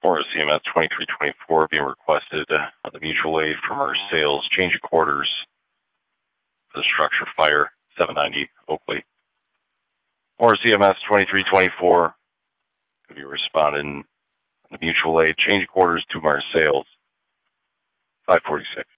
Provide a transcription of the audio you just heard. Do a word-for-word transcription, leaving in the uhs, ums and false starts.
Or C M S twenty-three twenty-four being requested uh, on the mutual aid from our sales change of quarters for the structure fire, seven ninety Oakley. Or C M S twenty-three twenty-four could be responding on the mutual aid change of quarters to our sales, five forty-six.